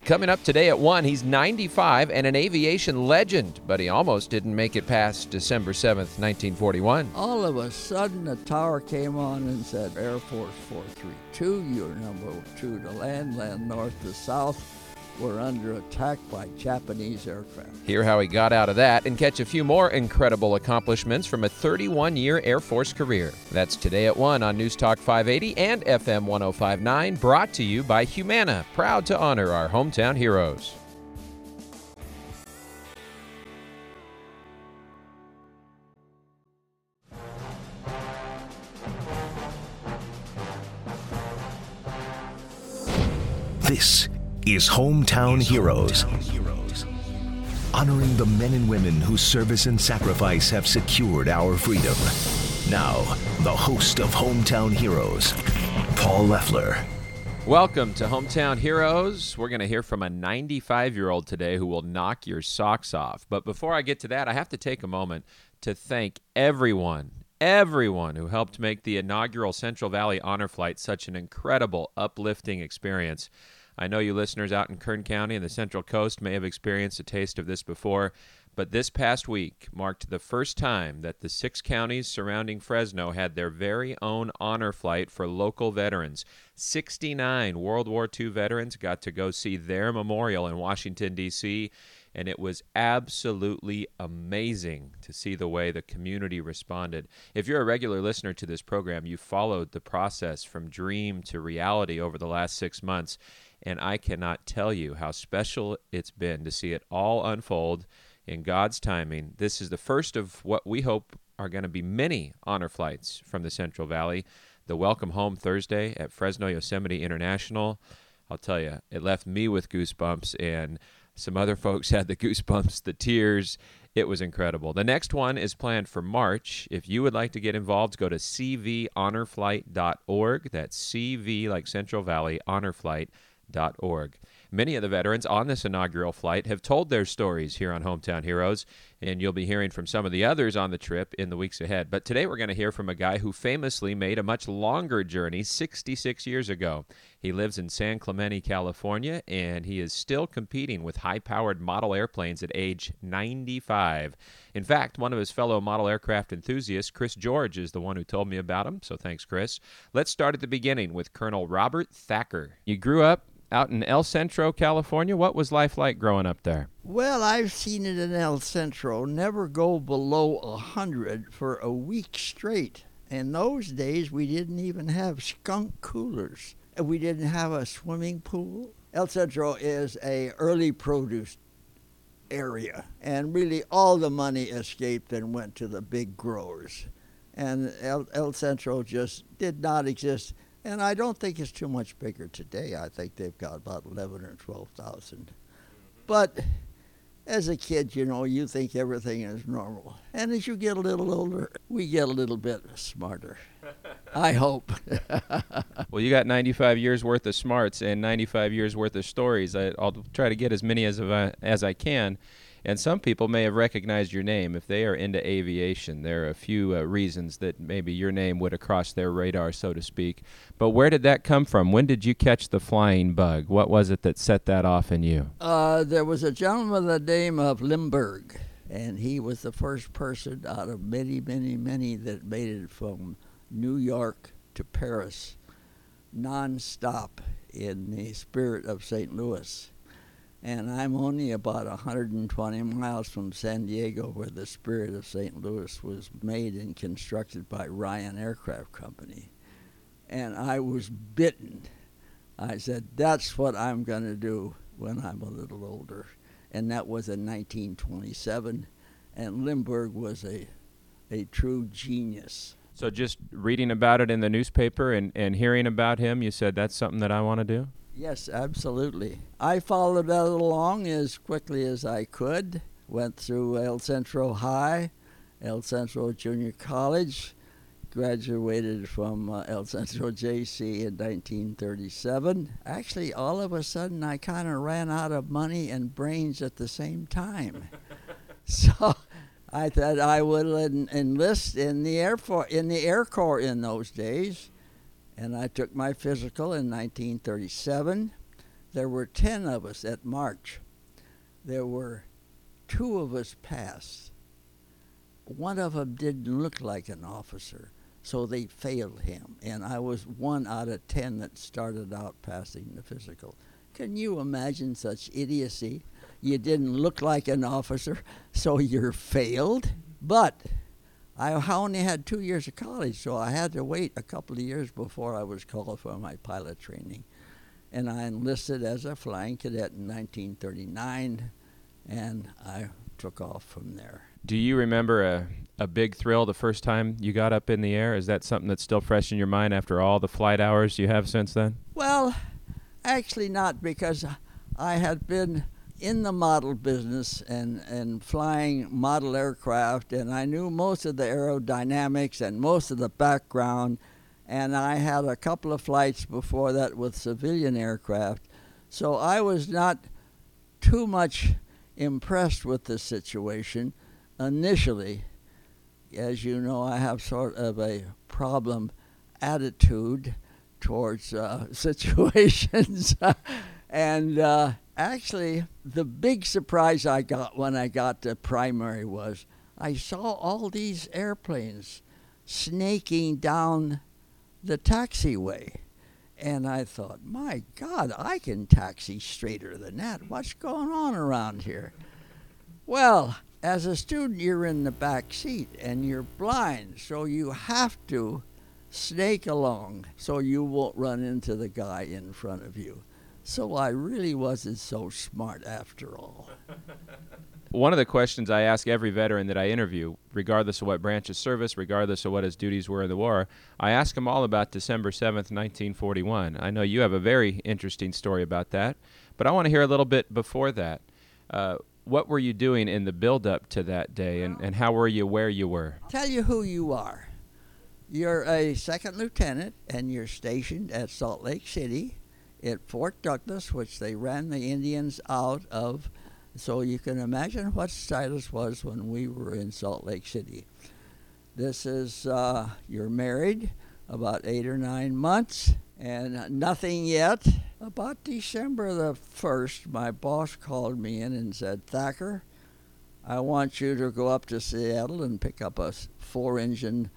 Coming up today at 1, he's 95 and an aviation legend, but he almost didn't make it past December 7th, 1941. All of a sudden, a tower came on and said, Air Force 432, you're number 2 to land north to south. We're under attack by Japanese aircraft. Hear how he got out of that and catch a few more incredible accomplishments from a 31-year Air Force career. That's today at 1 on News Talk 580 and FM 105.9, brought to you by Humana, proud to honor our hometown heroes. This is Hometown Heroes, honoring the men and women whose service and sacrifice have secured our freedom. Now, the host of Hometown Heroes, Paul Leffler. Welcome to Hometown Heroes. We're going to hear from a 95-year-old today who will knock your socks off. But before I get to that, I have to take a moment to thank everyone who helped make the inaugural Central Valley Honor Flight such an incredible, uplifting experience. I know you listeners out in Kern County and the Central Coast may have experienced a taste of this before, but this past week marked the first time that the 6 counties surrounding Fresno had their very own honor flight for local veterans. 69 World War II veterans got to go see their memorial in Washington, D.C., and it was absolutely amazing to see the way the community responded. If you're a regular listener to this program, you followed the process from dream to reality over the last 6 months, and I cannot tell you how special it's been to see it all unfold in God's timing. This is the first of what we hope are going to be many honor flights from the Central Valley. The Welcome Home Thursday at Fresno Yosemite International, I'll tell you, it left me with goosebumps, and some other folks had the goosebumps, the tears. It was incredible. The next one is planned for March. If you would like to get involved, go to cvhonorflight.org. That's CV like Central Valley, honorflight.org. Many of the veterans on this inaugural flight have told their stories here on Hometown Heroes, and you'll be hearing from some of the others on the trip in the weeks ahead. But today we're going to hear from a guy who famously made a much longer journey 66 years ago. He lives in San Clemente, California, and he is still competing with high-powered model airplanes at age 95. In fact, one of his fellow model aircraft enthusiasts, Chris George, is the one who told me about him, so thanks, Chris. Let's start at the beginning with Colonel Robert Thacker. You grew up out in El Centro, California. What was life like growing up there? Well, I've seen it in El Centro never go below 100 for a week straight. In those days, we didn't even have skunk coolers. We didn't have a swimming pool. El Centro is a early produce area, and really all the money escaped and went to the big growers. And El Centro just did not exist. And I don't think it's too much bigger today. I think they've got about 11 or 12,000. But as a kid, you think everything is normal. And as you get a little older, we get a little bit smarter. I hope. Well, you got 95 years worth of smarts and 95 years worth of stories. I'll try to get as many as I can. And some people may have recognized your name. If they are into aviation, there are a few reasons that maybe your name would have crossed their radar, so to speak. But where did that come from? When did you catch the flying bug? What was it that set that off in you? There was a gentleman by the name of Lindbergh, and he was the first person out of many, many, many that made it from New York to Paris, nonstop in the Spirit of St. Louis. And I'm only about 120 miles from San Diego, where the Spirit of St. Louis was made and constructed by Ryan Aircraft Company. And I was bitten. I said, that's what I'm going to do when I'm a little older. And that was in 1927. And Lindbergh was a true genius. So just reading about it in the newspaper and hearing about him, you said, that's something that I want to do? Yes, absolutely. I followed that along as quickly as I could. Went through El Centro High, El Centro Junior College, graduated from El Centro JC in 1937. Actually, all of a sudden, I kind of ran out of money and brains at the same time. So I thought I would enlist in the Air Corps in those days. And I took my physical in 1937. There were 10 of us at March. There were 2 of us passed. One of them didn't look like an officer, so they failed him. And I was 1 out of 10 that started out passing the physical. Can you imagine such idiocy? You didn't look like an officer, so you're failed? But I only had 2 years of college, so I had to wait a couple of years before I was called for my pilot training. And I enlisted as a flying cadet in 1939, and I took off from there. Do you remember a big thrill the first time you got up in the air? Is that something that's still fresh in your mind after all the flight hours you have since then? Well, actually not, because I had been in the model business and flying model aircraft, and I knew most of the aerodynamics and most of the background, and I had a couple of flights before that with civilian aircraft. So I was not too much impressed with the situation initially. As you know, I have sort of a problem attitude towards situations. And actually, the big surprise I got when I got to primary was I saw all these airplanes snaking down the taxiway. And I thought, my God, I can taxi straighter than that. What's going on around here? Well, as a student, you're in the back seat and you're blind, so you have to snake along so you won't run into the guy in front of you. So I really wasn't so smart after all. One of the questions I ask every veteran that I interview, regardless of what branch of service, regardless of what his duties were in the war, I ask them all about December 7th, 1941. I know you have a very interesting story about that, but I want to hear a little bit before that. What were you doing in the build-up to that day, and how were you where you were? Tell you who you are. You're a second lieutenant, and you're stationed at Salt Lake City at Fort Douglas, which they ran the Indians out of. So you can imagine what status was when we were in Salt Lake City. This is, you're married about 8 or 9 months, and nothing yet. About December the 1st, my boss called me in and said, Thacker, I want you to go up to Seattle and pick up a 4-engine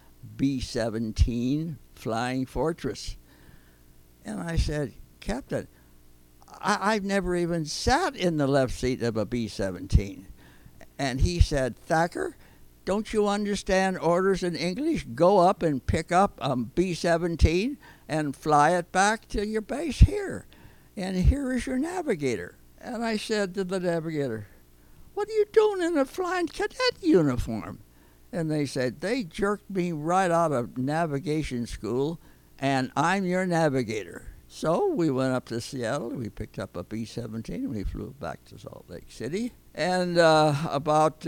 B-17 Flying Fortress. And I said, Captain, I've never even sat in the left seat of a B-17. And he said, Thacker, don't you understand orders in English? Go up and pick up a B-17 and fly it back to your base here. And here is your navigator. And I said to the navigator, what are you doing in a flying cadet uniform? And they said, they jerked me right out of navigation school, and I'm your navigator. So we went up to Seattle, we picked up a B-17, and we flew back to Salt Lake City. And I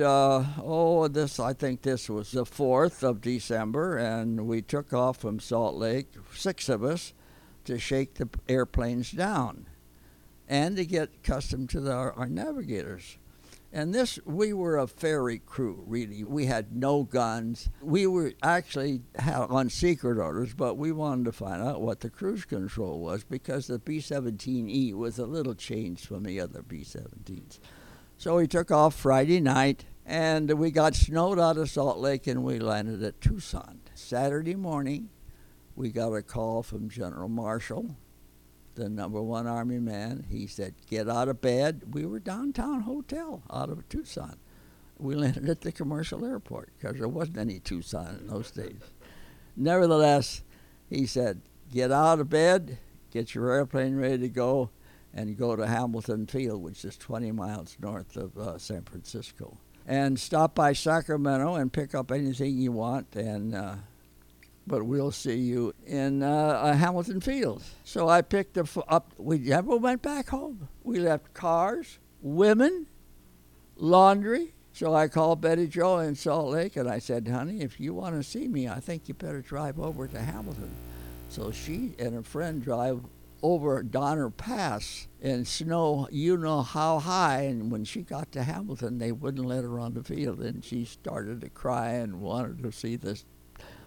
think this was the 4th of December, and we took off from Salt Lake, 6 of us, to shake the airplanes down and to get accustomed to our navigators. And we were a ferry crew, really. We had no guns. We were actually on secret orders, but we wanted to find out what the cruise control was because the B-17E was a little changed from the other B-17s. So we took off Friday night, and we got snowed out of Salt Lake, and we landed at Tucson. Saturday morning, we got a call from General Marshall, the #1 Army man. He said, get out of bed. We were downtown hotel out of Tucson. We landed at the commercial airport because there wasn't any Tucson in those days. Nevertheless, he said, get out of bed, get your airplane ready to go, and go to Hamilton Field, which is 20 miles north of San Francisco. And stop by Sacramento and pick up anything you want, but we'll see you in Hamilton Field. So I picked up, we never went back home. We left cars, women, laundry. So I called Betty Jo in Salt Lake, and I said, honey, if you want to see me, I think you better drive over to Hamilton. So she and a friend drive over Donner Pass in snow, you know how high, and when she got to Hamilton, they wouldn't let her on the field, and she started to cry and wanted to see this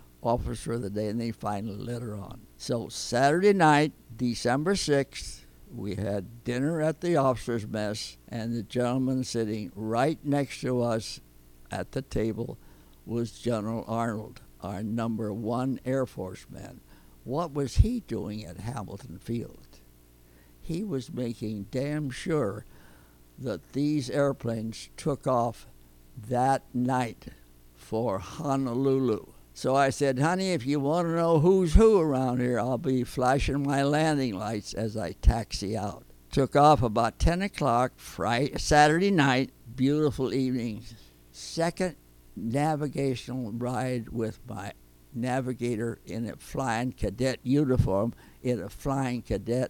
officer of the day, and they finally let her on. So Saturday night, December 6th, We had dinner at the officers' mess, and the gentleman sitting right next to us at the table was General Arnold, our #1 Air Force man. What was he doing at Hamilton Field? He was making damn sure that these airplanes took off that night for Honolulu. So I said, honey, if you want to know who's who around here, I'll be flashing my landing lights as I taxi out. Took off about 10 o'clock Saturday night, beautiful evening. Second navigational ride with my navigator in a flying cadet uniform, in a flying cadet,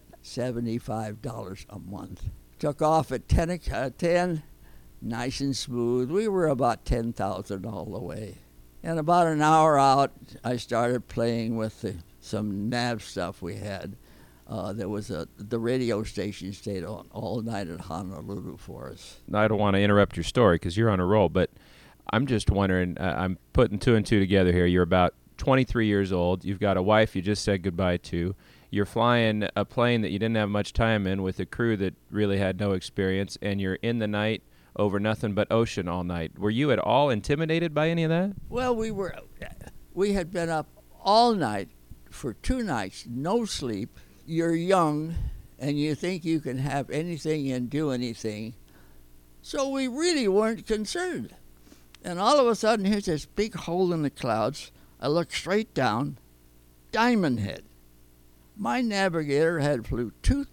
$75 a month. Took off at 10, nice and smooth. We were about 10,000 all the way. And about an hour out, I started playing with some nav stuff we had. There was the radio station stayed on all night at Honolulu for us. I don't want to interrupt your story because you're on a roll, but I'm just wondering, I'm putting two and two together here. You're about 23 years old. You've got a wife you just said goodbye to. You're flying a plane that you didn't have much time in with a crew that really had no experience, and you're in the night over nothing but ocean all night. Were you at all intimidated by any of that? Well, we had been up all night for 2 nights, no sleep. You're young, and you think you can have anything and do anything. So we really weren't concerned. And all of a sudden, here's this big hole in the clouds. I look straight down, Diamond Head. My navigator had flew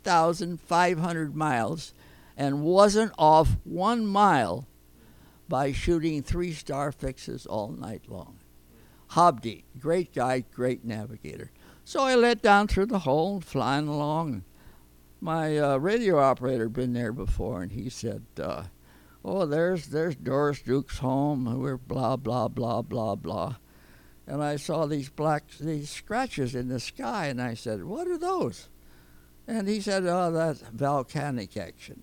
2,500 miles and wasn't off 1 mile by shooting 3-star fixes all night long. Hobdy, great guy, great navigator. So I let down through the hole, flying along. My radio operator had been there before, and he said, there's Doris Duke's home. We're blah, blah, blah, blah, blah. And I saw these scratches in the sky, and I said, what are those? And he said, that's volcanic action.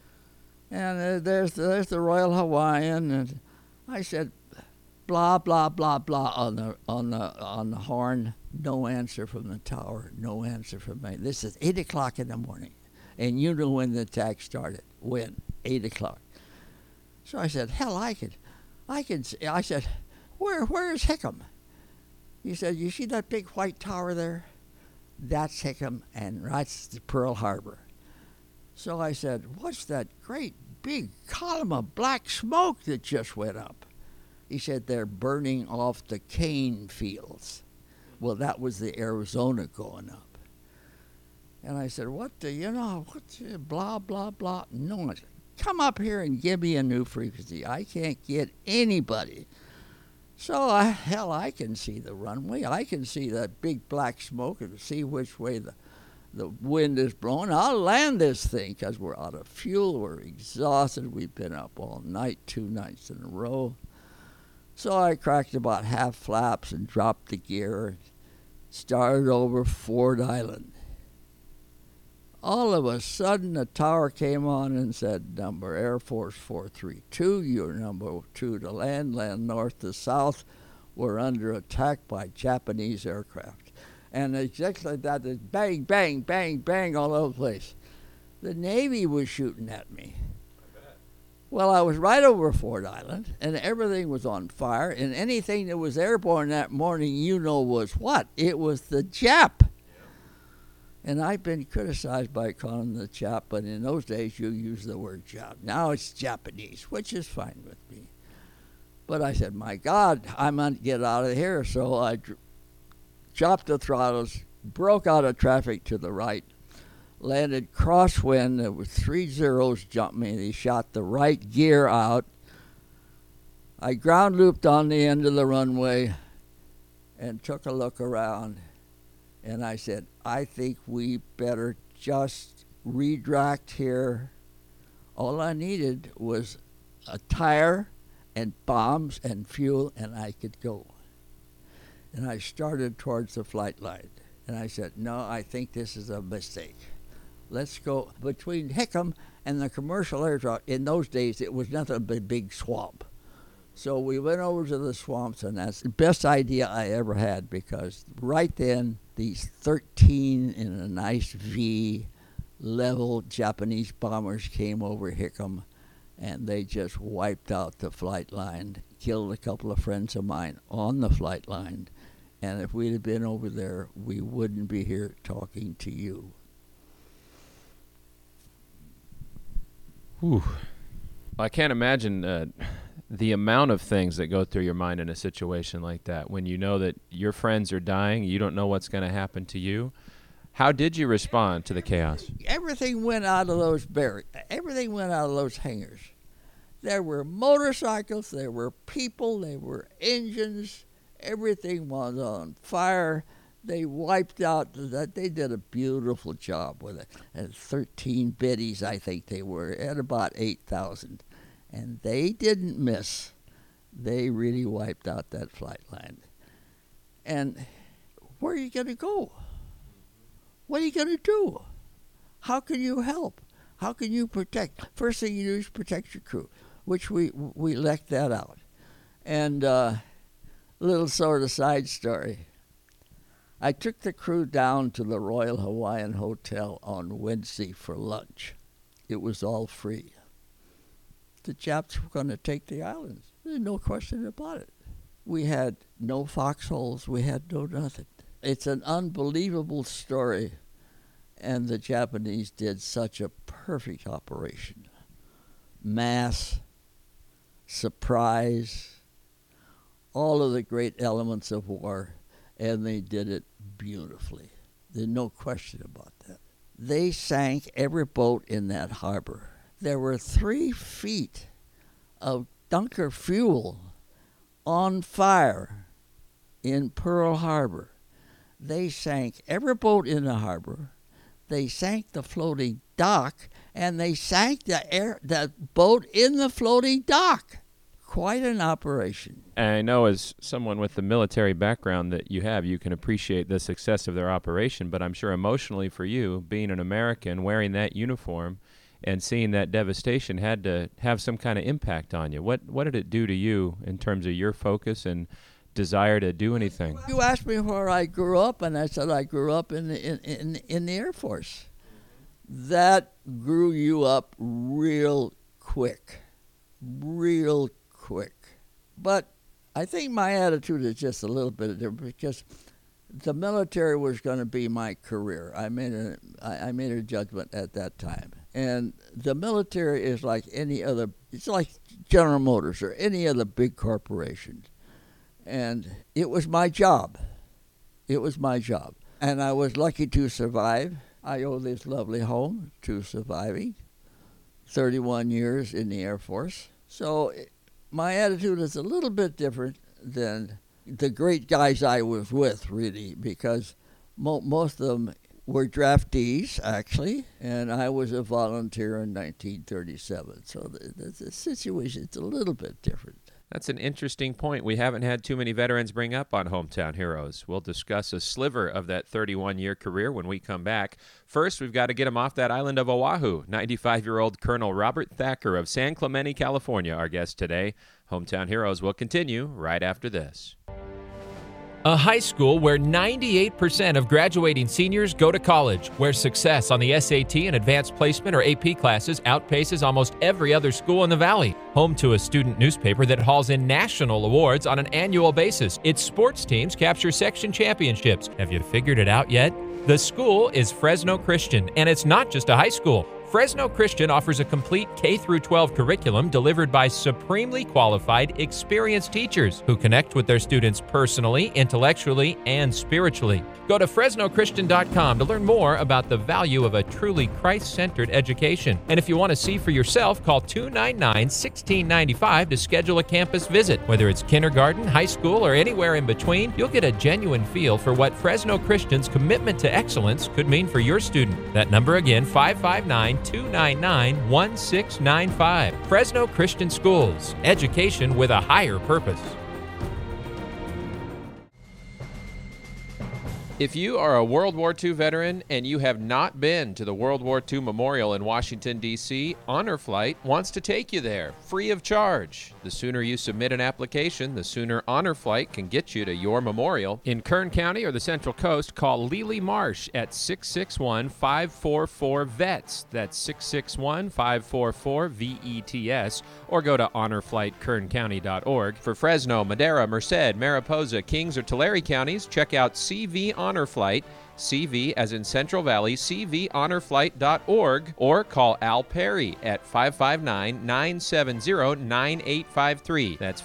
And there's the Royal Hawaiian, and I said, blah blah blah blah on the horn. No answer from the tower. No answer from me. This is 8 o'clock in the morning, and you know when the attack started. When? 8 o'clock. So I said, hell, I can see. I said, where's Hickam? He said, you see that big white tower there? That's Hickam, and that's the Pearl Harbor. So I said, what's that great big column of black smoke that just went up? He said, they're burning off the cane fields. Well, that was the Arizona going up. And I said, what's blah, blah, blah. No, I said, come up here and give me a new frequency. I can't get anybody. So, I can see the runway. I can see that big black smoke and see which way the wind is blowing. I'll land this thing because we're out of fuel. We're exhausted. We've been up all night, 2 nights in a row. So I cracked about half flaps and dropped the gear and started over Ford Island. All of a sudden, the tower came on and said, number Air Force 432, you're number 2 to land north to south. We're under attack by Japanese aircraft. And exactly like that, there's bang, bang, bang, bang all over the place. The Navy was shooting at me. Well, I was right over Ford Island, and everything was on fire, and anything that was airborne that morning, was what? It was the Jap. And I've been criticized by calling them the Jap, but in those days you used the word Jap. Now it's Japanese, which is fine with me. But I said, my God, I'm going to get out of here. So I chopped the throttles, broke out of traffic to the right, landed crosswind. There were 3 Zeros jumped me. They shot the right gear out. I ground looped on the end of the runway and took a look around. And I said, I think we better just redirect here. All I needed was a tire and bombs and fuel, and I could go. And I started towards the flight line. And I said, no, I think this is a mistake. Let's go. Between Hickam and the commercial aircraft, in those days, it was nothing but a big swamp. So we went over to the swamps, and that's the best idea I ever had, because right then, these 13 in a nice V level, Japanese bombers came over Hickam, and they just wiped out the flight line, killed a couple of friends of mine on the flight line. And if we'd have been over there, we wouldn't be here talking to you. Whew. I can't imagine the amount of things that go through your mind in a situation like that. When you know that your friends are dying, you don't know what's going to happen to you. How did you respond to the chaos? Everything went out of those everything went out of those hangars. There were motorcycles, there were people, there were engines. Everything was on fire. They wiped out that. They did a beautiful job with it. And 13 biddies, I think they were, at about 8,000. And they didn't miss. They really wiped out that flight line. And where are you going to go? What are you going to do? How can you help? How can you protect? First thing you do is protect your crew, which we left that out. And a little sort of side story. I took the crew down to the Royal Hawaiian Hotel on Wednesday for lunch. It was all free. The Japs were going to take the islands. There's no question about it. We had no foxholes. We had no nothing. It's an unbelievable story, and the Japanese did such a perfect operation. Mass, surprise, all of the great elements of war, and they did it beautifully. There's no question about that. They sank every boat in that harbor. There were 3 feet of bunker fuel on fire in Pearl Harbor. They sank every boat in the harbor. They sank the floating dock, and they sank the boat in the floating dock. Quite an operation. And I know as someone with the military background that you have, you can appreciate the success of their operation, but I'm sure emotionally for you, being an American, wearing that uniform and seeing that devastation had to have some kind of impact on you. What did it do to you in terms of your focus and desire to do anything? You asked me where I grew up, and I said I grew up in the Air Force. That grew you up real quick. But I think my attitude is just a little bit different because the military was going to be my career. I made a judgment at that time. And the military is like any other, it's like General Motors or any other big corporation. And it was my job. And I was lucky to survive. I owe this lovely home to surviving 31 years in the Air Force. So my attitude is a little bit different than the great guys I was with, really, because most of them were draftees, actually, and I was a volunteer in 1937. So the situation's a little bit different. That's an interesting point we haven't had too many veterans bring up on Hometown Heroes. We'll discuss a sliver of that 31-year career when we come back. First, we've got to get him off that island of Oahu. 95-year-old Colonel Robert Thacker of San Clemente, California, our guest today. Hometown Heroes will continue right after this. A high school where 98% of graduating seniors go to college, where success on the SAT and advanced placement or AP classes outpaces almost every other school in the Valley. Home to a student newspaper that hauls in national awards on an annual basis. Its sports teams capture section championships. Have you figured it out yet? The school is Fresno Christian, and it's not just a high school. Fresno Christian offers a complete K-12 curriculum delivered by supremely qualified, experienced teachers who connect with their students personally, intellectually, and spiritually. Go to FresnoChristian.com to learn more about the value of a truly Christ-centered education. And if you want to see for yourself, call 299-1695 to schedule a campus visit. Whether it's kindergarten, high school, or anywhere in between, you'll get a genuine feel for what Fresno Christian's commitment to excellence could mean for your student. That number again, 559-299-1695. Fresno Christian Schools. Education with a higher purpose. If you are a World War II veteran and you have not been to the World War II Memorial in Washington, D.C., Honor Flight wants to take you there, free of charge. The sooner you submit an application, the sooner Honor Flight can get you to your memorial. In Kern County or the Central Coast, call Lely Marsh at 661-544-VETS. That's 661-544-VETS. Or go to honorflightKernCounty.org. For Fresno, Madera, Merced, Mariposa, Kings, or Tulare counties, check out CV Honor Flight, CV as in Central Valley, cvhonorflight.org, or call Al Perry at 559-970-9853. That's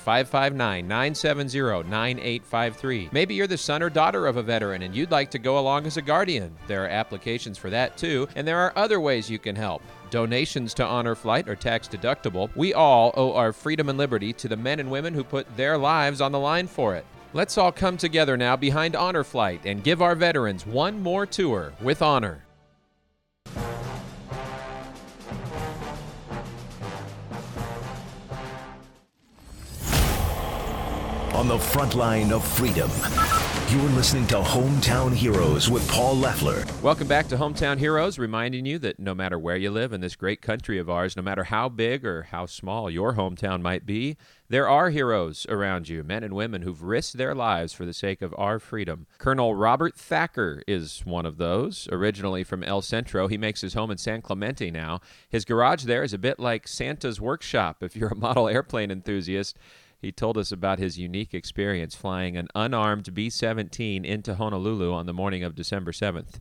559-970-9853. Maybe you're the son or daughter of a veteran and you'd like to go along as a guardian. There are applications for that too, and there are other ways you can help. Donations to Honor Flight are tax deductible. We all owe our freedom and liberty to the men and women who put their lives on the line for it. Let's all come together now behind Honor Flight and give our veterans one more tour with honor. On the front line of freedom, you're listening to Hometown Heroes with Paul Leffler. Welcome back to Hometown Heroes, reminding you that no matter where you live in this great country of ours, no matter how big or how small your hometown might be, there are heroes around you, men and women who've risked their lives for the sake of our freedom. Colonel Robert Thacker is one of those. Originally from El Centro, he makes his home in San Clemente now. His garage there is a bit like Santa's workshop if you're a model airplane enthusiast. He told us about his unique experience flying an unarmed B-17 into Honolulu on the morning of December 7th,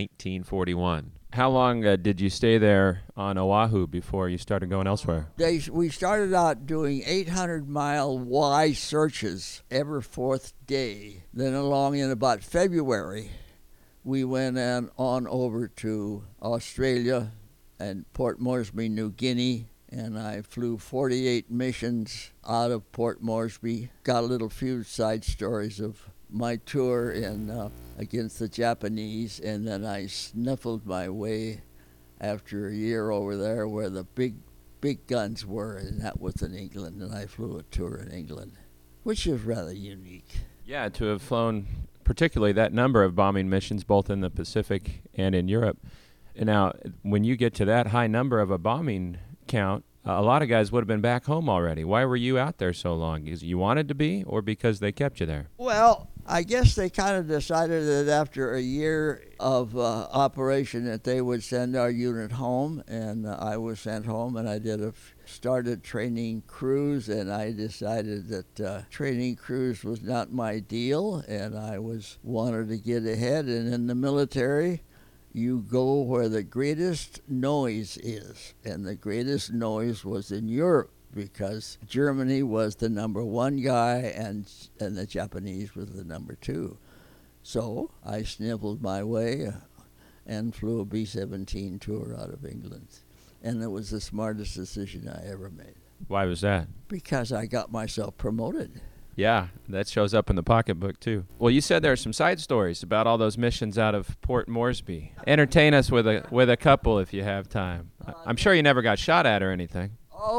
1941. How long did you stay there on Oahu before you started going elsewhere? We started out doing 800-mile Y searches every fourth day. Then along in about February, we went on over to Australia and Port Moresby, New Guinea, and I flew 48 missions out of Port Moresby. Got a little few side stories of my tour against the Japanese, and then I sniffled my way after a year over there where the big guns were, and that was in England, and I flew a tour in England, which is rather unique. Yeah, to have flown particularly that number of bombing missions both in the Pacific and in Europe. And now, when you get to that high number of a bombing count, a lot of guys would have been back home already. Why were you out there so long? Because you wanted to be, or because they kept you there? Well, I guess they kind of decided that after a year of operation that they would send our unit home, and I was sent home, and I started training crews, and I decided that training crews was not my deal, and I wanted to get ahead, and in the military, you go where the greatest noise is, and the greatest noise was in Europe because Germany was the number one guy and the Japanese was the number two. So I sniffled my way and flew a B-17 tour out of England, and it was the smartest decision I ever made. Why was that? Because I got myself promoted. Yeah, that shows up in the pocketbook, too. Well, you said there are some side stories about all those missions out of Port Moresby. Entertain us with a couple if you have time. I'm sure you never got shot at or anything.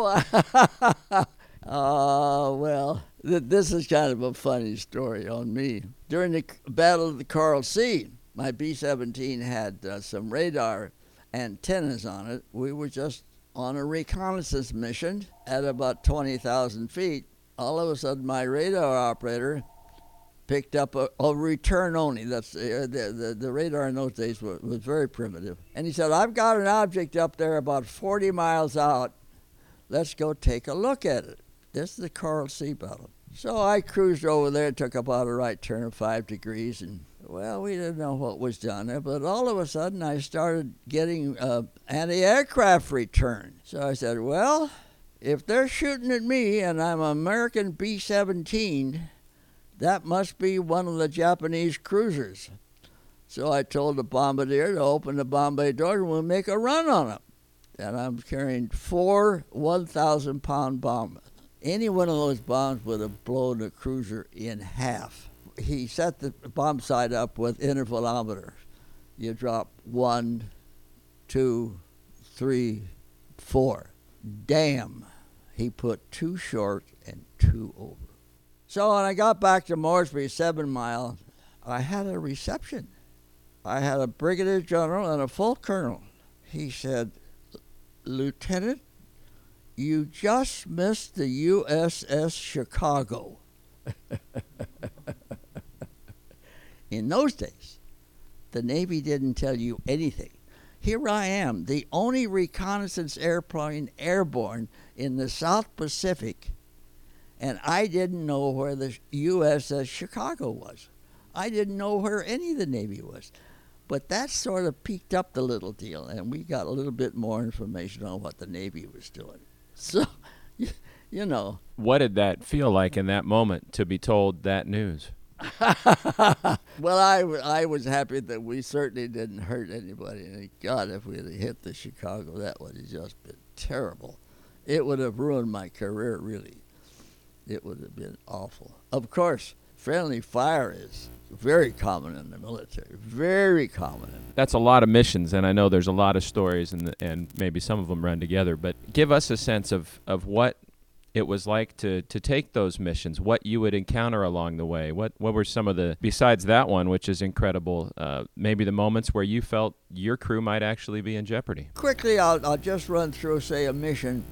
Well, this is kind of a funny story on me. During the Battle of the Coral Sea, my B-17 had some radar antennas on it. We were just on a reconnaissance mission at about 20,000 feet. All of a sudden, my radar operator picked up a return only. That's the radar in those days was very primitive. And he said, "I've got an object up there about 40 miles out. Let's go take a look at it." This is the Coral Sea battle. So I cruised over there, took about a right turn of 5 degrees, and well, we didn't know what was down there. But all of a sudden, I started getting anti-aircraft return. So I said, well, if they're shooting at me and I'm an American B-17, that must be one of the Japanese cruisers. So I told the bombardier to open the bomb bay door and we'll make a run on them. And I'm carrying 4 1,000-pound bombs. Any one of those bombs would have blown a cruiser in half. He set the bomb sight up with intervalometer. You drop 1, 2, 3, 4. Damn, he put 2 short and 2 over. So when I got back to Moresby, 7 Mile, I had a reception. I had a brigadier general and a full colonel. He said, "Lieutenant, you just missed the USS Chicago." In those days, the Navy didn't tell you anything. Here I am, the only reconnaissance airplane airborne in the South Pacific, and I didn't know where the USS Chicago was. I didn't know where any of the Navy was. But that sort of peaked up the little deal, and we got a little bit more information on what the Navy was doing. So, you know. What did that feel like in that moment to be told that news? Well, I was happy that we certainly didn't hurt anybody. And God, if we had hit the Chicago, that would have just been terrible. It would have ruined my career, really. It would have been awful. Of course, friendly fire is very common in the military, very common. That's a lot of missions, and I know there's a lot of stories, and maybe some of them run together. But give us a sense of what it was like to take those missions, what you would encounter along the way. What were some of the, besides that one, which is incredible, maybe the moments where you felt your crew might actually be in jeopardy? Quickly, I'll just run through, say, a mission,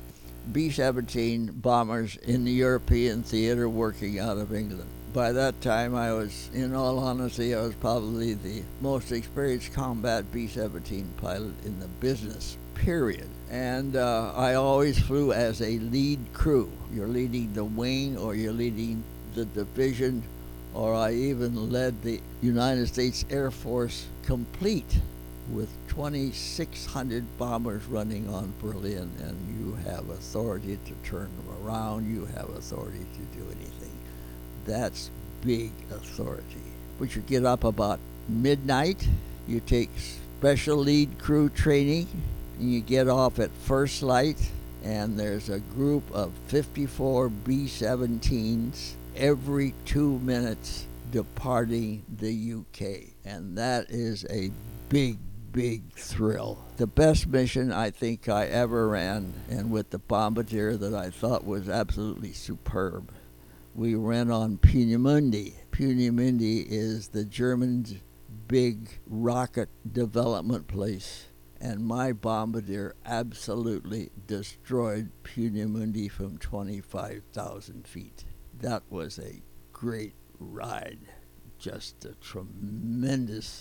B-17 bombers in the European theater working out of England. By that time, I was, in all honesty, I was probably the most experienced combat B-17 pilot in the business, period. And I always flew as a lead crew. You're leading the wing, or you're leading the division, or I even led the United States Air Force complete with 2,600 bombers running on Berlin, and you have authority to turn them around, you have authority to do anything. That's big authority. But you get up about midnight, you take special lead crew training, and you get off at first light, and there's a group of 54 B-17s every 2 minutes departing the UK. And that is a big thrill. The best mission I think I ever ran, and with the bombardier that I thought was absolutely superb, we ran on Peenemünde. Peenemünde is the Germans' big rocket development place, and my bombardier absolutely destroyed Peenemünde from 25,000 feet. That was a great ride. Just a tremendous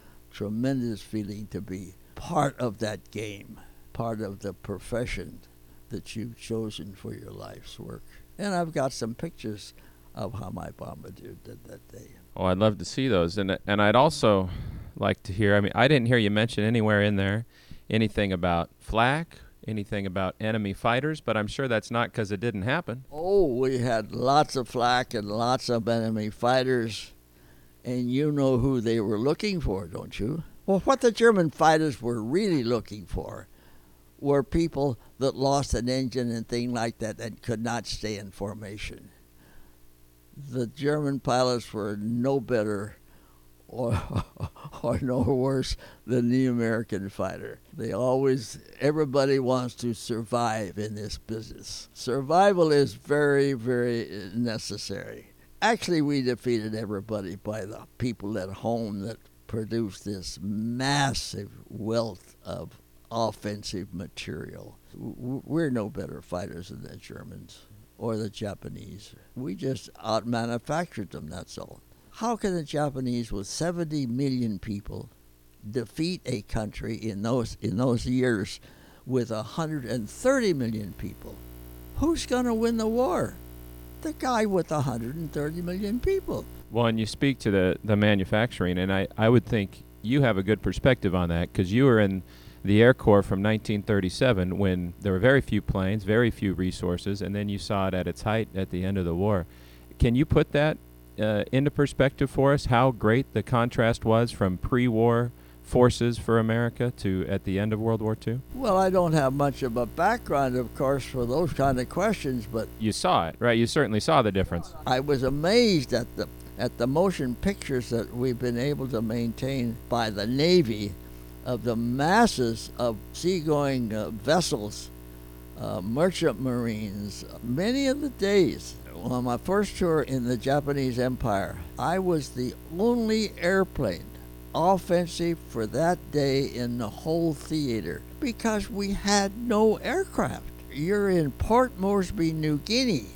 feeling to be part of that game, part of the profession that you've chosen for your life's work. And I've got some pictures of how my bombardier did that day. Oh, I'd love to see those. And I'd also like to hear, I mean, I didn't hear you mention anywhere in there anything about flak, anything about enemy fighters, but I'm sure that's not because it didn't happen. Oh, we had lots of flak and lots of enemy fighters, and you know who they were looking for, don't you? Well, what the German fighters were really looking for were people that lost an engine and things like that and could not stay in formation. The German pilots were no better or no worse than the American fighter. Everybody wants to survive in this business. Survival is very, very necessary. Actually, we defeated everybody by the people at home that produced this massive wealth of offensive material. We're no better fighters than the Germans or the Japanese. We just out-manufactured them, that's all. How can the Japanese, with 70 million people, defeat a country in those years with 130 million people? Who's going to win the war? The guy with 130 million people. Well, and you speak to the manufacturing, and I would think you have a good perspective on that, because you were in the Air Corps from 1937 when there were very few planes, very few resources, and then you saw it at its height at the end of the war. Can you put that into perspective for us, how great the contrast was from pre-war forces for America to at the end of World War II? Well, I don't have much of a background, of course, for those kind of questions, but you saw it, right? You certainly saw the difference. I was amazed at the motion pictures that we've been able to maintain by the Navy of the masses of seagoing vessels merchant marines. Many of the days on my first tour in the Japanese Empire, I was the only airplane offensive for that day in the whole theater because we had no aircraft. You're in Port Moresby, New Guinea,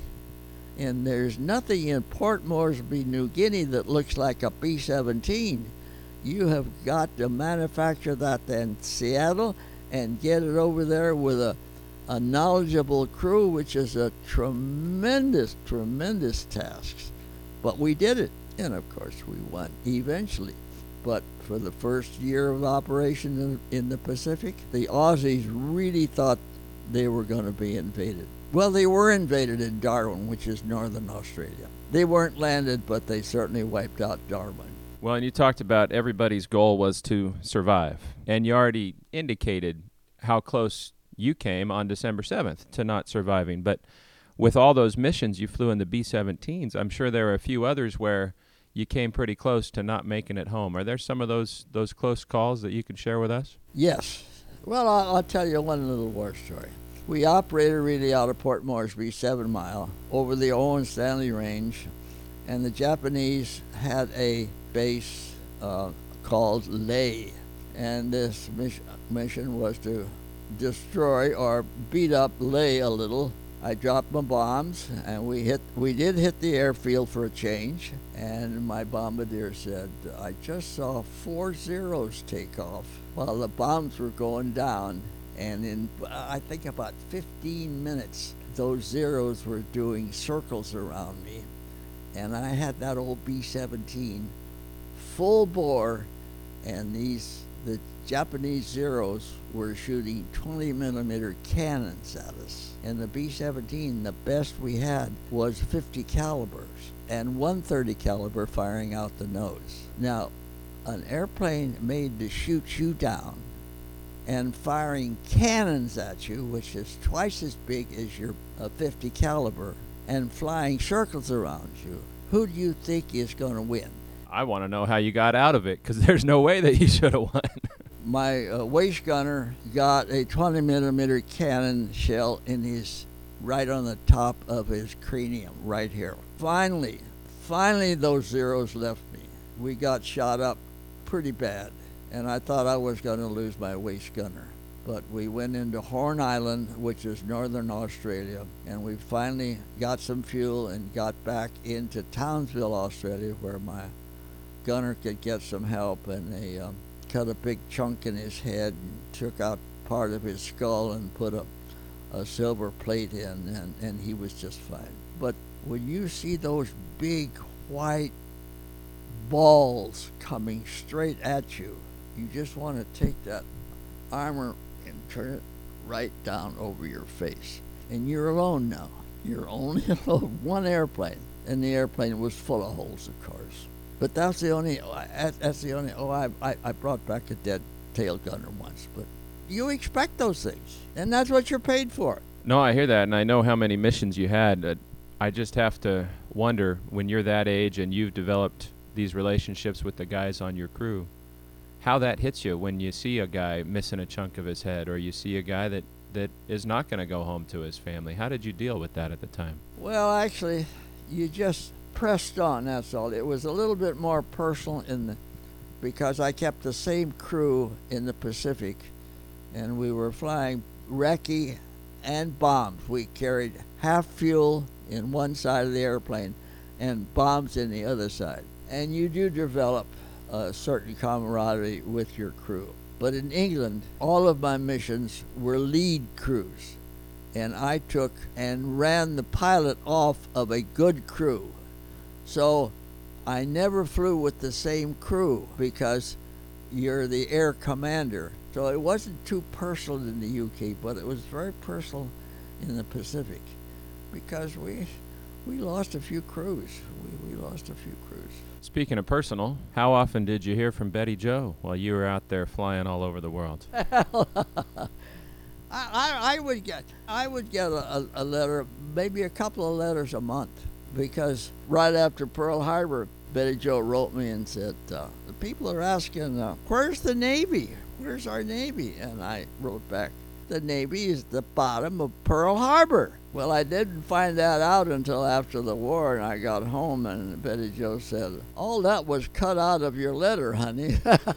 and there's nothing in Port Moresby, New Guinea that looks like a B-17. You have got to manufacture that in Seattle and get it over there with a knowledgeable crew, which is a tremendous, tremendous task. But we did it, and of course we won eventually. But for the first year of operation in the Pacific, the Aussies really thought they were going to be invaded. Well, they were invaded in Darwin, which is northern Australia. They weren't landed, but they certainly wiped out Darwin. Well, and you talked about everybody's goal was to survive, and you already indicated how close you came on December 7th to not surviving. But with all those missions you flew in the B-17s, I'm sure there are a few others where you came pretty close to not making it home. Are there some of those close calls that you can share with us? Yes. Well, I'll tell you one little war story. We operated really out of Port Moresby, 7 Mile, over the Owen Stanley Range, and the Japanese had a base called Lae, and this mission was to destroy or beat up Lae a little. I dropped my bombs, and we did hit the airfield for a change, and my bombardier said, I just saw 4 Zeros take off while the bombs were going down, and in, I think, about 15 minutes, those Zeros were doing circles around me, and I had that old B-17 full bore, and the Japanese Zeros were shooting 20-millimeter cannons at us. And the B-17, the best we had was 50 calibers and 130 caliber firing out the nose. Now, an airplane made to shoot you down and firing cannons at you, which is twice as big as your 50 caliber, and flying circles around you, who do you think is going to win? I want to know how you got out of it, because there's no way that you should have won. My waist gunner got a 20-millimeter cannon shell in his right on the top of his cranium, right here. Finally, those Zeros left me. We got shot up pretty bad, and I thought I was going to lose my waist gunner. But we went into Horn Island, which is northern Australia, and we finally got some fuel and got back into Townsville, Australia, where my gunner could get some help, and they cut a big chunk in his head and took out part of his skull and put a silver plate in, and he was just fine. But when you see those big white balls coming straight at you, you just want to take that armor and turn it right down over your face. And you're alone now. You're only alone. One airplane, and the airplane was full of holes, of course. But that's the only. I brought back a dead tail gunner once. But you expect those things, and that's what you're paid for. No, I hear that, and I know how many missions you had. I just have to wonder, when you're that age and you've developed these relationships with the guys on your crew, how that hits you when you see a guy missing a chunk of his head, or you see a guy that is not going to go home to his family. How did you deal with that at the time? Well, actually, you just pressed on, that's all. It was a little bit more personal because I kept the same crew in the Pacific, and we were flying recce and bombs. We carried half fuel in one side of the airplane and bombs in the other side. And you do develop a certain camaraderie with your crew. But in England, all of my missions were lead crews, and I took and ran the pilot off of a good crew. So I never flew with the same crew because you're the air commander. So it wasn't too personal in the UK, but it was very personal in the Pacific because we lost a few crews. We lost a few crews. Speaking of personal, how often did you hear from Betty Jo while you were out there flying all over the world? I would get a letter, maybe a couple of letters a month, because right after Pearl Harbor, Betty Jo wrote me and said, the people are asking, where's the Navy? Where's our Navy? And I wrote back, the Navy is the bottom of Pearl Harbor. Well, I didn't find that out until after the war, and I got home, and Betty Jo said, "All that was cut out of your letter, honey."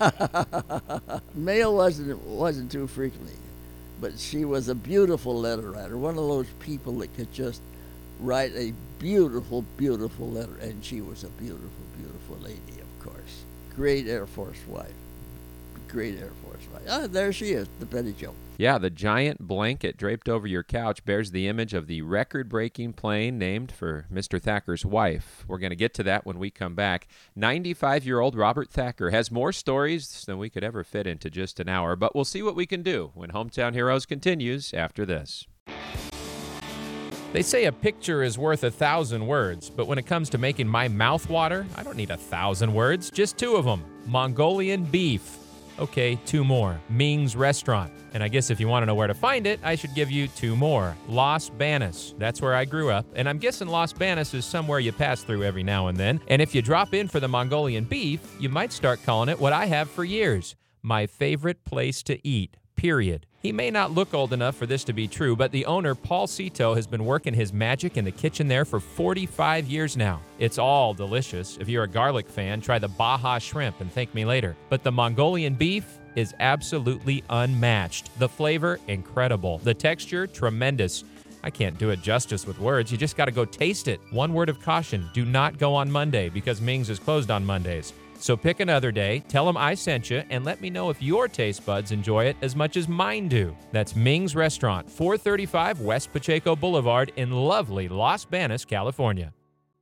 Mail wasn't too frequently, but she was a beautiful letter writer, one of those people that could just write a beautiful, beautiful letter, and she was a beautiful, beautiful lady, of course. Great Air Force wife. Great Air Force wife. Ah, there she is, the Betty Jo. Yeah, the giant blanket draped over your couch bears the image of the record-breaking plane named for Mr. Thacker's wife. We're going to get to that when we come back. 95-year-old Robert Thacker has more stories than we could ever fit into just an hour, but we'll see what we can do when Hometown Heroes continues after this. They say a picture is worth 1,000 words, but when it comes to making my mouth water, I don't need 1,000 words, just 2 of them. Mongolian beef. Okay, 2 more. Ming's Restaurant. And I guess if you want to know where to find it, I should give you 2 more. Los Banos. That's where I grew up. And I'm guessing Los Banos is somewhere you pass through every now and then. And if you drop in for the Mongolian beef, you might start calling it what I have for years. My favorite place to eat. Period. He may not look old enough for this to be true, but the owner, Paul Cito, has been working his magic in the kitchen there for 45 years now. It's all delicious. If you're a garlic fan, try the Baja shrimp and thank me later. But the Mongolian beef is absolutely unmatched. The flavor, incredible. The texture, tremendous. I can't do it justice with words. You just got to go taste it. One word of caution, do not go on Monday because Ming's is closed on Mondays. So pick another day, tell them I sent you, and let me know if your taste buds enjoy it as much as mine do. That's Ming's Restaurant, 435 West Pacheco Boulevard in lovely Los Banos, California.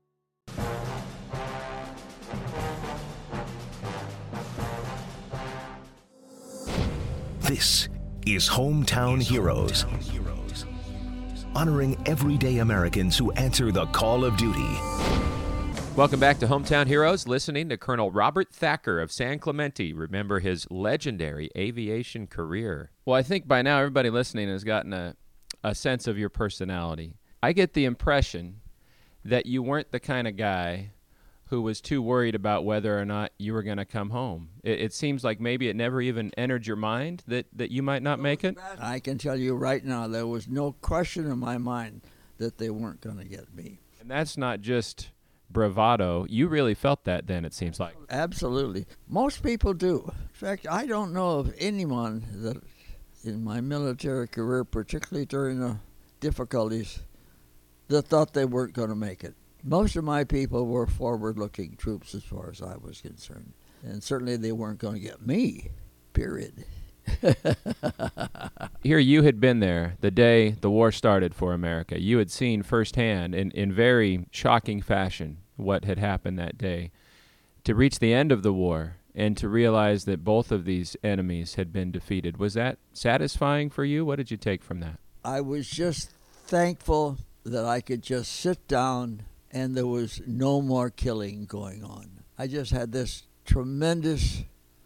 This is Hometown Heroes, honoring everyday Americans who answer the call of duty. Welcome back to Hometown Heroes, listening to Colonel Robert Thacker of San Clemente. Remember his legendary aviation career. Well, I think by now everybody listening has gotten a sense of your personality. I get the impression that you weren't the kind of guy who was too worried about whether or not you were going to come home. It seems like maybe it never even entered your mind that you might not make it. I can tell you right now, there was no question in my mind that they weren't going to get me. And that's not just bravado. You really felt that then, it seems like. Absolutely. Most people do. In fact, I don't know of anyone that in my military career, particularly during the difficulties, that thought they weren't going to make it. Most of my people were forward-looking troops as far as I was concerned. And certainly they weren't going to get me, period. Here you had been there the day the war started for America. You had seen firsthand in very shocking fashion what had happened that day. To reach the end of the war and to realize that both of these enemies had been defeated, was that satisfying for you? What did you take from that? I was just thankful that I could just sit down and there was no more killing going on. I just had this tremendous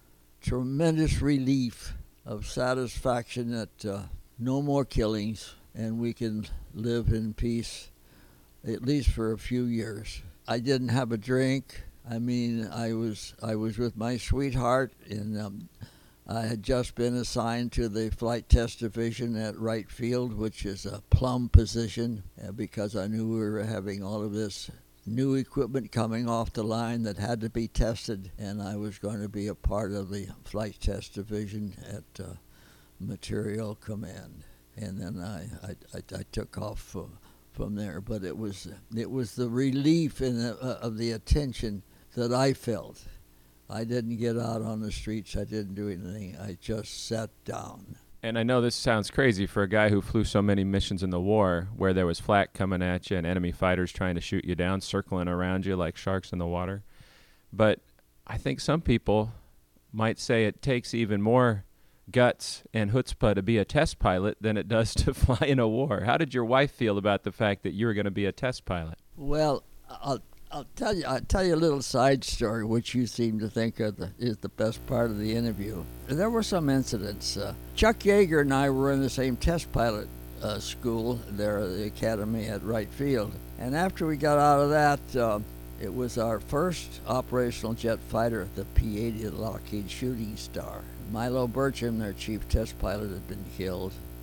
relief of satisfaction that no more killings and we can live in peace at least for a few years. I didn't have a drink. I mean, I was with my sweetheart, and I had just been assigned to the Flight Test Division at Wright Field, which is a plum position, because I knew we were having all of this new equipment coming off the line that had to be tested, and I was going to be a part of the Flight Test Division at Material Command. And then I took off from there. But it was the relief of the attention that I felt. I didn't get out on the streets. I didn't do anything. I just sat down. And I know this sounds crazy for a guy who flew so many missions in the war where there was flak coming at you and enemy fighters trying to shoot you down, circling around you like sharks in the water. But I think some people might say it takes even more guts and chutzpah to be a test pilot than it does to fly in a war. How did your wife feel about the fact that you were going to be a test pilot? Well, I'll tell you a little side story, which you seem to think is the best part of the interview. There were some incidents. Chuck Yeager and I were in the same test pilot school there at the academy at Wright Field. And after we got out of that, it was our first operational jet fighter, the P-80, the Lockheed Shooting Star. Milo Burcham, their chief test pilot, had been killed.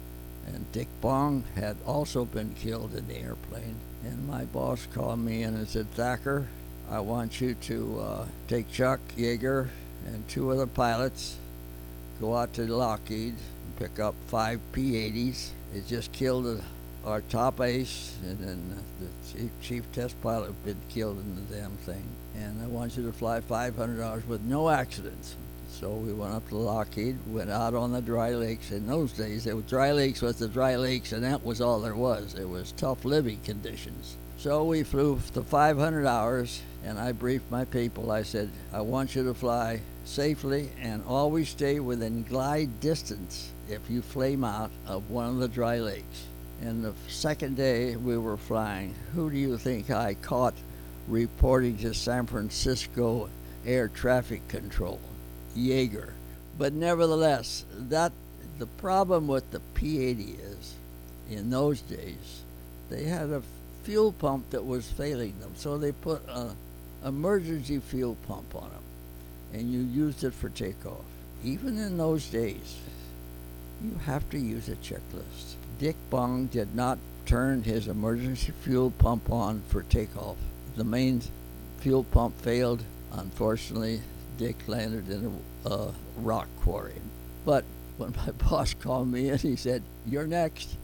And Dick Bong had also been killed in the airplane. And my boss called me in and said, Thacker, I want you to take Chuck Yeager and 2 other pilots, go out to Lockheed and pick up 5 P-80s. It just killed our top ace, and then the chief test pilot had been killed in the damn thing. And I want you to fly 500 hours with no accidents. So we went up to Lockheed, went out on the dry lakes. In those days, dry lakes was the dry lakes, and that was all there was. It was tough living conditions. So we flew the 500 hours, and I briefed my people. I said, I want you to fly safely and always stay within glide distance if you flame out of one of the dry lakes. And the second day we were flying, who do you think I caught reporting to San Francisco Air Traffic Control? Yeager. But nevertheless, the problem with the P-80 is, in those days, they had a fuel pump that was failing them, so they put an emergency fuel pump on them, and you used it for takeoff. Even in those days, you have to use a checklist. Dick Bong did not turn his emergency fuel pump on for takeoff. The main fuel pump failed. Unfortunately, Dick landed in a rock quarry. But when my boss called me in, he said, "You're next."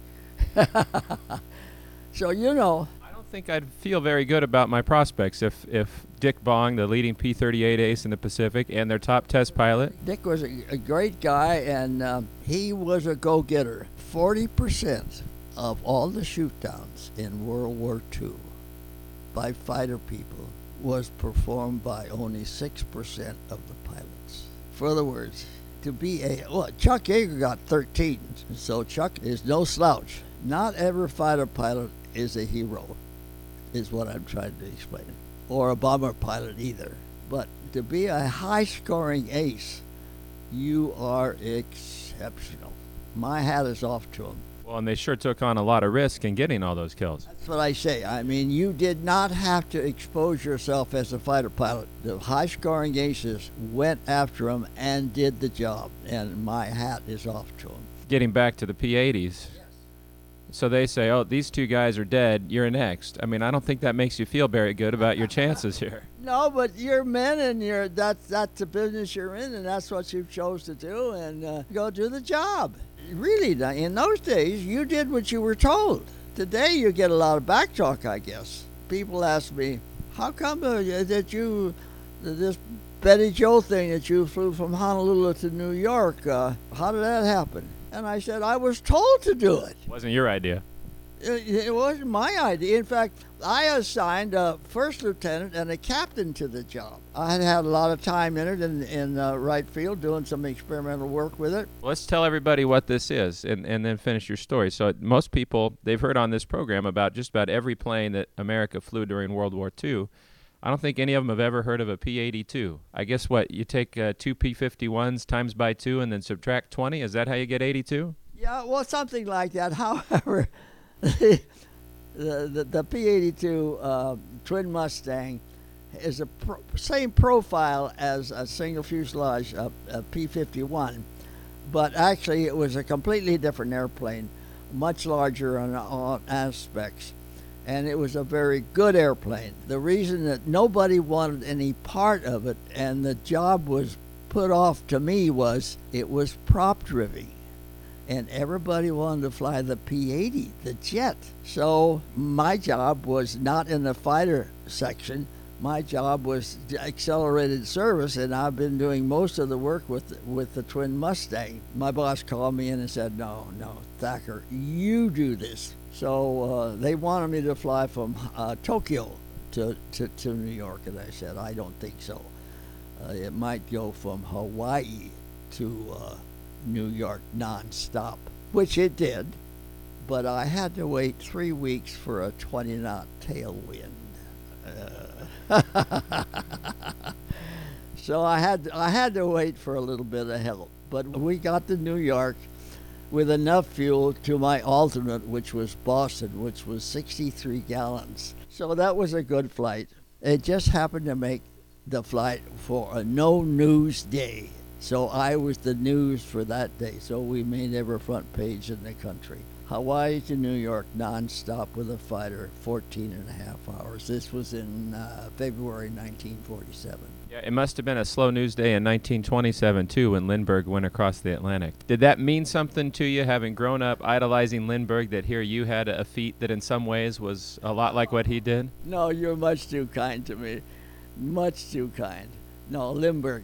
So, you know. I don't think I'd feel very good about my prospects if Dick Bong, the leading P-38 ace in the Pacific, and their top test pilot. Dick was a great guy, and he was a go-getter. 40% of all the shoot-downs in World War II by fighter people was performed by only 6% of the pilots. For other words, to be Chuck Yeager got 13, so Chuck is no slouch. Not every fighter pilot is a hero, is what I'm trying to explain, or a bomber pilot either. But to be a high-scoring ace, you are exceptional. My hat is off to him. Well, and they sure took on a lot of risk in getting all those kills. That's what I say. I mean, you did not have to expose yourself as a fighter pilot. The high-scoring aces went after him and did the job, and my hat is off to him. Getting back to the P-80s. So they say, oh, these 2 guys are dead, you're next. I mean, I don't think that makes you feel very good about your chances here. No, but you're men, and that's the business you're in, and that's what you chose to do, and go do the job. Really, in those days, you did what you were told. Today, you get a lot of backtalk, I guess. People ask me, how come this Betty Joe thing that you flew from Honolulu to New York, how did that happen? And I said, I was told to do it. It wasn't your idea. It wasn't my idea. In fact, I assigned a first lieutenant and a captain to the job. I had a lot of time in it in right field, doing some experimental work with it. Let's tell everybody what this is and then finish your story. So most people, they've heard on this program about just about every plane that America flew during World War II. I don't think any of them have ever heard of a P-82. I guess what, you take 2 P-51s times by 2 and then subtract 20? Is that how you get 82? Yeah, well, something like that. However, the P-82 twin Mustang is the same profile as a single fuselage P-51, but actually it was a completely different airplane, much larger on all aspects. And it was a very good airplane. The reason that nobody wanted any part of it and the job was put off to me was it was prop driven. And everybody wanted to fly the P-80, the jet. So my job was not in the fighter section. My job was accelerated service, and I've been doing most of the work with the twin Mustang. My boss called me in and said, no, Thacker, you do this. So they wanted me to fly from Tokyo to New York, and I said, I don't think so. It might go from Hawaii to New York nonstop, which it did, but I had to wait 3 weeks for a 20-knot tailwind. So I had to wait for a little bit of help, but we got to New York with enough fuel to my alternate, which was Boston, which was 63 gallons. So that was a good flight. It just happened to make the flight for a no-news day. So I was the news for that day. So we made every front page in the country. Hawaii to New York nonstop with a fighter, 14 and a half hours. This was in February 1947. Yeah, it must have been a slow news day in 1927, too, when Lindbergh went across the Atlantic. Did that mean something to you, having grown up idolizing Lindbergh, that here you had a feat that in some ways was a lot like what he did? No, you're much too kind to me. Much too kind. No, Lindbergh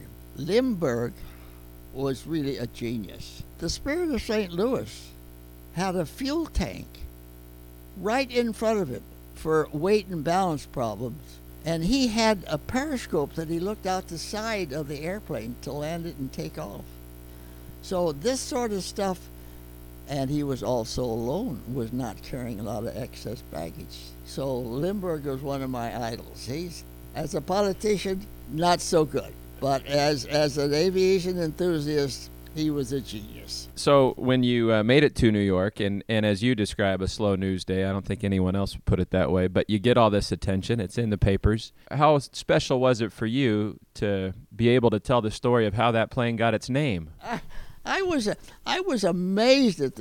was really a genius. The Spirit of St. Louis had a fuel tank right in front of it for weight and balance problems. And he had a periscope that he looked out the side of the airplane to land it and take off. So this sort of stuff, and he was also alone, was not carrying a lot of excess baggage. So Lindbergh was one of my idols. He's, as a politician, not so good. But as an aviation enthusiast, he was a genius. So when you made it to New York, and as you describe a slow news day, I don't think anyone else would put it that way, but you get all this attention. It's in the papers. How special was it for you to be able to tell the story of how that plane got its name? I was amazed at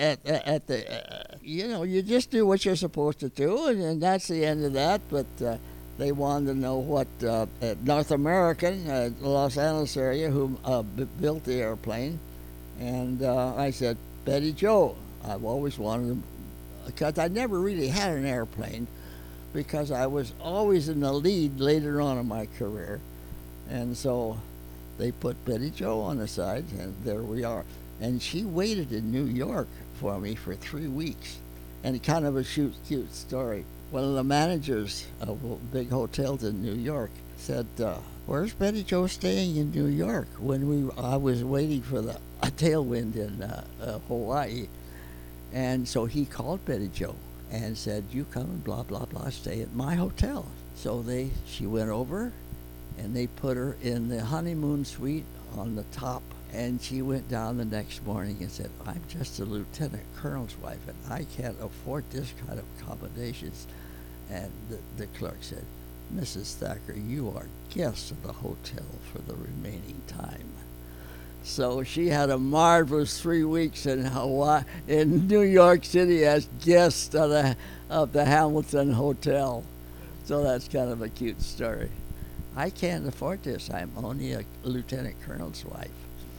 the you just do what you're supposed to do, and that's the end of that. But they wanted to know what North American, Los Angeles area, who built the airplane. And I said, Betty Jo. I've always wanted to, because I never really had an airplane, because I was always in the lead later on in my career. And so they put Betty Jo on the side, and there we are. And she waited in New York for me for 3 weeks. And kind of a cute story. One of the managers of big hotels in New York said, where's Betty Jo staying in New York? When I was waiting for a tailwind in Hawaii. And so he called Betty Jo and said, you come and blah, blah, blah, stay at my hotel. So she went over, and they put her in the honeymoon suite on the top. And she went down the next morning and said, I'm just a lieutenant colonel's wife, and I can't afford this kind of accommodations. And the clerk said, Mrs. Thacker, you are guest of the hotel for the remaining time. So she had a marvelous 3 weeks in Hawaii, in New York City, as guest of the Hamilton Hotel. So that's kind of a cute story. I can't afford this. I'm only a lieutenant colonel's wife.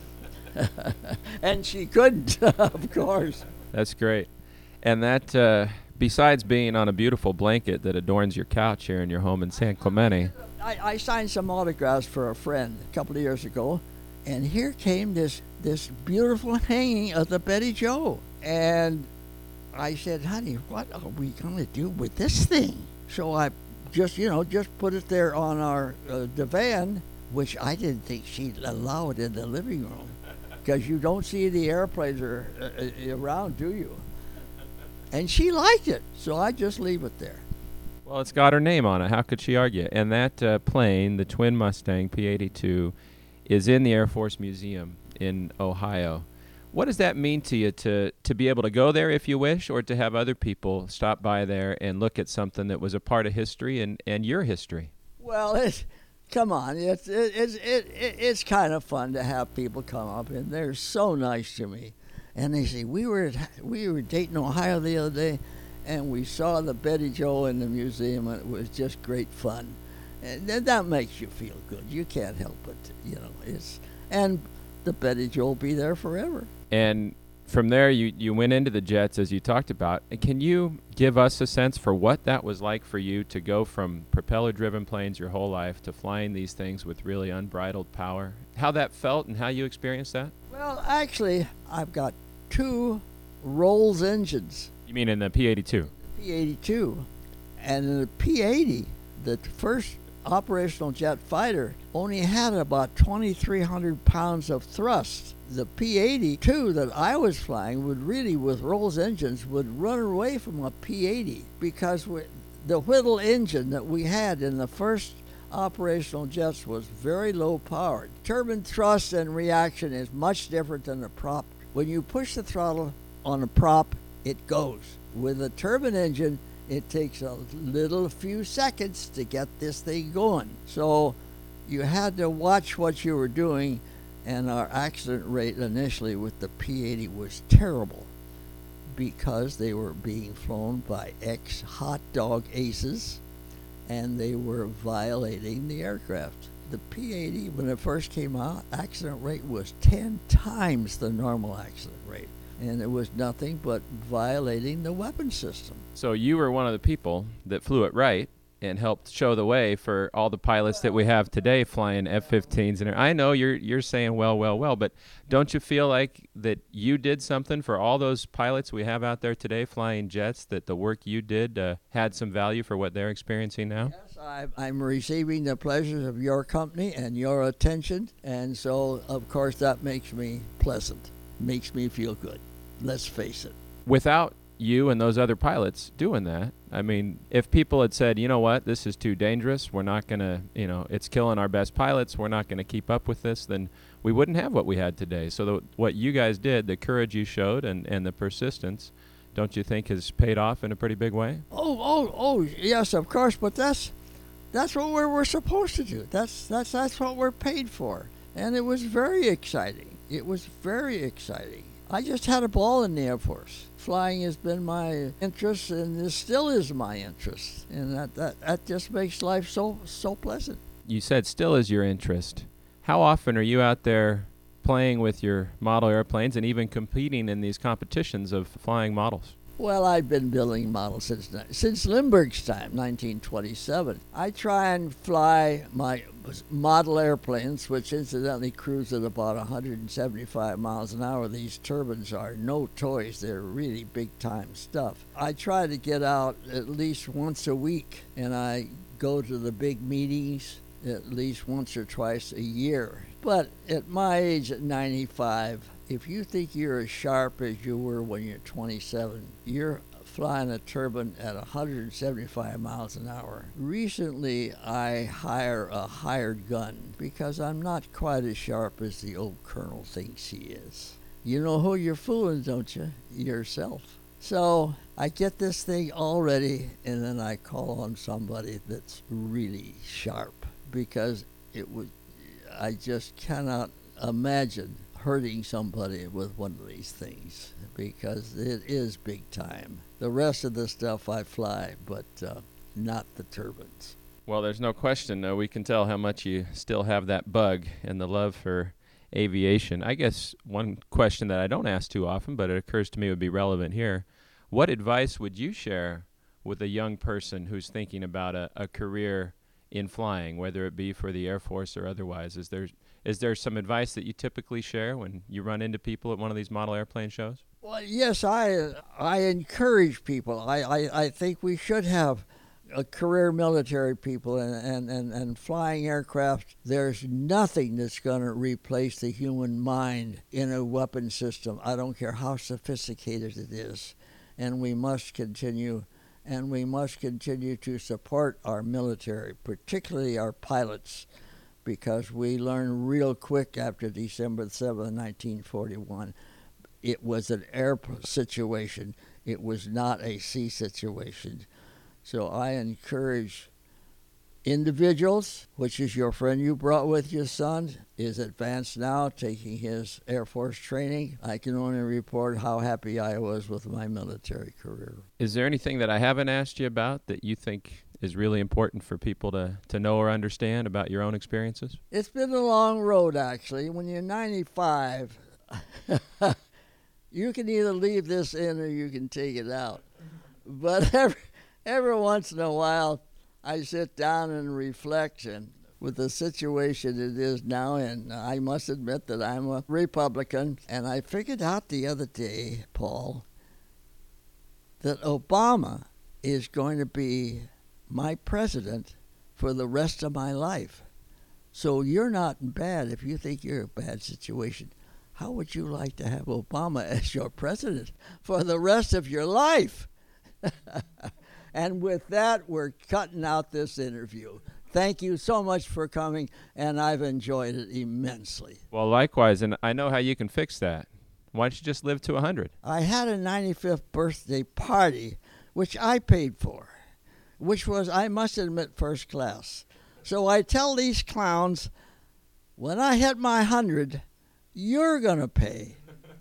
And she couldn't, of course. That's great. And that, besides being on a beautiful blanket that adorns your couch here in your home in San Clemente. I signed some autographs for a friend a couple of years ago, and here came this beautiful hanging of the Betty Jo. And I said, honey, what are we going to do with this thing? So I just put it there on our divan, which I didn't think she'd allow it in the living room, because you don't see the airplanes around, do you? And she liked it, so I just leave it there. Well, it's got her name on it. How could she argue? And that plane, the twin Mustang P-82, is in the Air Force Museum in Ohio. What does that mean to you to be able to go there if you wish, or to have other people stop by there and look at something that was a part of history and your history? Well, come on, it's kind of fun to have people come up, and they're so nice to me. And they say, we were in Dayton, Ohio the other day, and we saw the Betty Jo in the museum, and it was just great fun. And that makes you feel good. You can't help it, and the Betty Jo will be there forever. And from there, you went into the jets, as you talked about. Can you give us a sense for what that was like for you to go from propeller-driven planes your whole life to flying these things with really unbridled power? How that felt and how you experienced that? Well, actually, I've got 2 Rolls engines. You mean in the P-82? P-82. And in the P-80, the first operational jet fighter only had about 2,300 pounds of thrust. The P-82 that I was flying with Rolls engines, would run away from a P-80, because the Whittle engine that we had in the first operational jets was very low powered. Turbine thrust and reaction is much different than the prop. When you push the throttle on a prop, it goes. With a turbine engine, it takes a few seconds to get this thing going. So you had to watch what you were doing And our accident rate initially with the P-80 was terrible because they were being flown by ex-hot dog aces, and they were violating the aircraft. The P-80, when it first came out, accident rate was 10 times the normal accident rate. And it was nothing but violating the weapon system. So you were one of the people that flew it right and helped show the way for all the pilots that we have today flying F-15s. And I know you're saying, well, but don't you feel like that you did something for all those pilots we have out there today flying jets, that the work you did had some value for what they're experiencing now? Yes, I'm receiving the pleasures of your company and your attention, and so, of course, that makes me pleasant, makes me feel good. Let's face it. Without you and those other pilots doing that, I mean, if people had said, you know what, this is too dangerous, we're not going to, it's killing our best pilots, we're not going to keep up with this, then we wouldn't have what we had today. So what you guys did, the courage you showed and the persistence, don't you think has paid off in a pretty big way? Oh, yes, of course, but that's what we're supposed to do. That's what we're paid for. And it was very exciting. It was very exciting. I just had a ball in the Air Force. Flying has been my interest, and it still is my interest. And that just makes life so pleasant. You said still is your interest. How often are you out there playing with your model airplanes and even competing in these competitions of flying models? Well, I've been building models since Lindbergh's time, 1927. I try and fly my model airplanes, which incidentally cruise at about 175 miles an hour. These turbines are no toys. They're really big-time stuff. I try to get out at least once a week, and I go to the big meetings at least once or twice a year. But at my age, at 95, if you think you're as sharp as you were when you're 27, you're flying a turbine at 175 miles an hour. Recently, I hire a hired gun because I'm not quite as sharp as the old colonel thinks he is. You know who you're fooling, don't you? Yourself. So I get this thing all ready, and then I call on somebody that's really sharp because I just cannot imagine hurting somebody with one of these things because it is big time. The rest of the stuff I fly, but not the turbines. Well, there's no question. We can tell how much you still have that bug and the love for aviation. I guess one question that I don't ask too often, but it occurs to me would be relevant here. What advice would you share with a young person who's thinking about a career in flying, whether it be for the Air Force or otherwise? Is there some advice that you typically share when you run into people at one of these model airplane shows? Well, yes, I encourage people. I think we should have career military people and flying aircraft. There's nothing that's going to replace the human mind in a weapon system. I don't care how sophisticated it is. And we must continue to support our military, particularly our pilots, because we learned real quick after December 7th, 1941, it was an air situation. It was not a sea situation. So I encourage individuals, which is your friend you brought with your son, is advanced now, taking his Air Force training. I can only report how happy I was with my military career. Is there anything that I haven't asked you about that you think is really important for people to know or understand about your own experiences? It's been a long road, actually. When you're 95, you can either leave this in or you can take it out. But every once in a while, I sit down and reflect, and with the situation it is now, and I must admit that I'm a Republican, and I figured out the other day, Paul, that Obama is going to be my president for the rest of my life. So you're not bad if you think you're a bad situation. How would you like to have Obama as your president for the rest of your life? And with that, we're cutting out this interview. Thank you so much for coming, and I've enjoyed it immensely. Well, likewise, and I know how you can fix that. Why don't you just live to 100? I had a 95th birthday party, which I paid for, which was, I must admit, first class. So I tell these clowns, when I hit my 100, you're going to pay.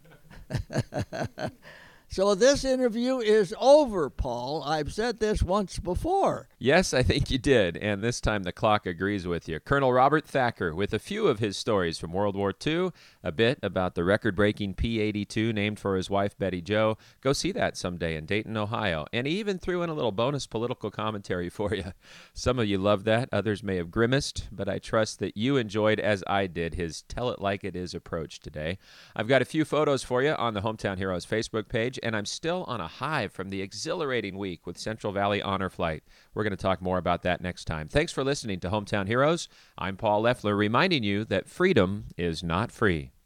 So this interview is over, Paul. I've said this once before. Yes, I think you did, and this time the clock agrees with you. Colonel Robert Thacker with a few of his stories from World War II, a bit about the record-breaking P-82 named for his wife Betty Jo. Go see that someday in Dayton, Ohio. And he even threw in a little bonus political commentary for you. Some of you loved that, others may have grimaced, but I trust that you enjoyed, as I did, his tell-it-like-it-is approach today. I've got a few photos for you on the Hometown Heroes Facebook page, and I'm still on a high from the exhilarating week with Central Valley Honor Flight. We're going to talk more about that next time. Thanks for listening to Hometown Heroes. I'm Paul Leffler, reminding you that freedom is not free.